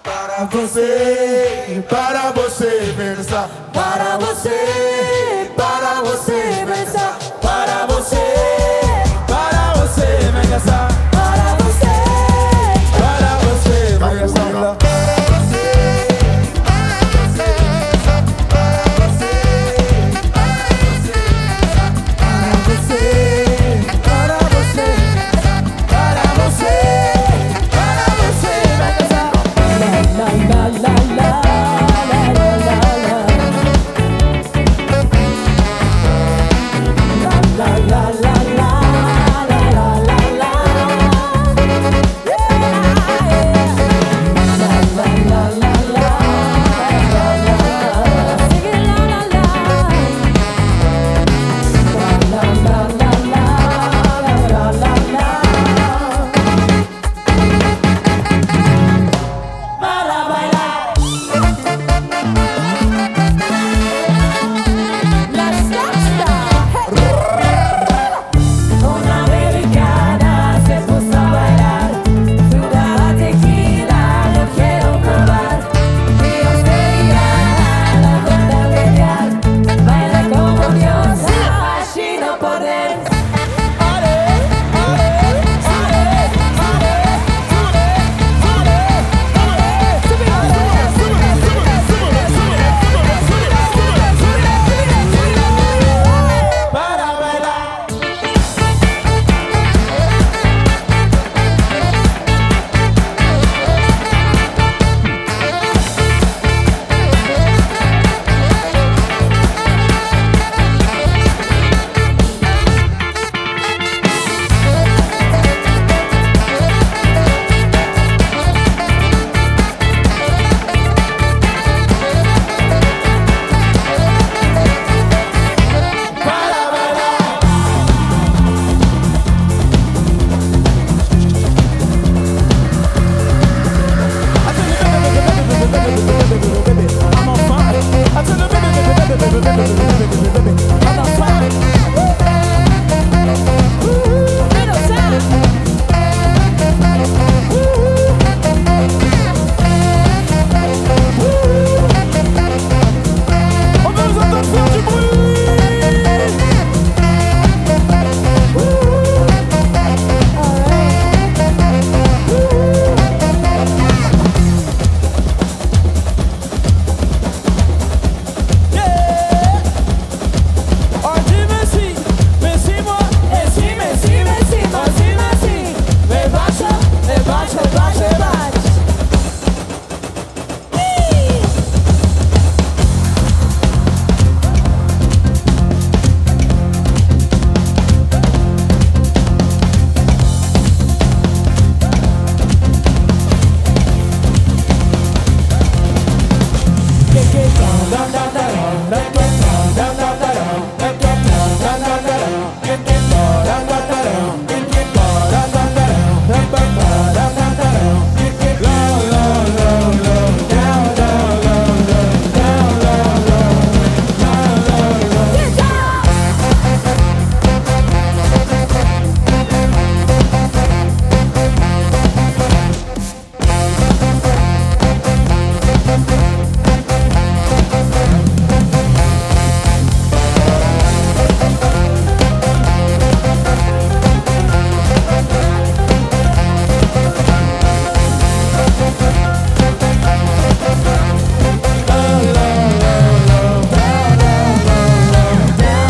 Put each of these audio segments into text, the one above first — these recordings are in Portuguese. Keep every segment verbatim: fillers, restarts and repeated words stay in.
Para você, para você pensar, para você, para você pensar, para você, para você me gastar, para você, para você me gastar, para você, para você pensar, para você, para você, para você, para você, para você me gastar. La la la la la la la la la la la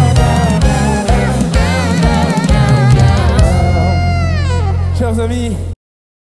Chers amis,